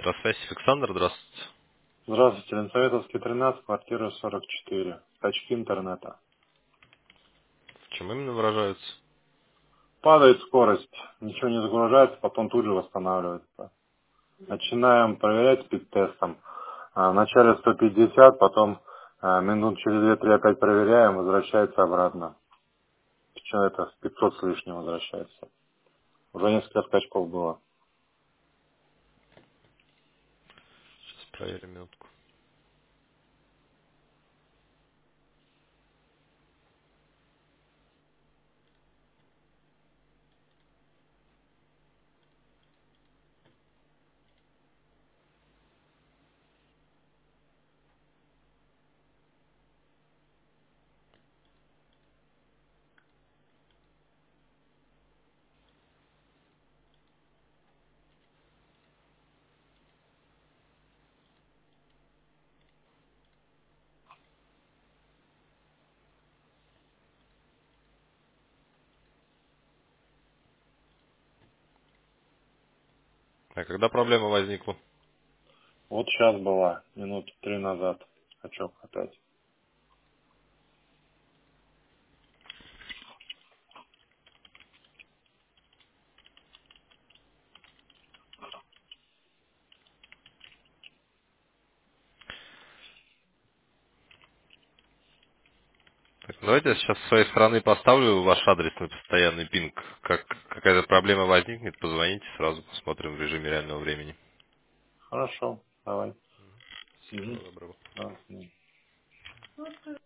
Электросвязь, Александр, здравствуйте. Здравствуйте, Ленсоветовский, 13, квартира 44. Скачки интернета. В чем именно выражаются? Падает скорость, ничего не загружается, потом тут же восстанавливается. Начинаем проверять спид-тестом. Вначале 150, потом минут через 2-3 опять проверяем, возвращается обратно. Причем это с 500 с лишним возвращается. Уже несколько скачков было. Сейчас проверим минутку. А когда проблема возникла? Вот сейчас была, минут 3 назад. Скачок опять. Так, давайте я сейчас с своей стороны поставлю ваш адресный постоянный пинг. Как какая-то проблема возникнет, позвоните, сразу посмотрим в режиме реального времени. Хорошо, давай. Всего Угу. доброго. Да.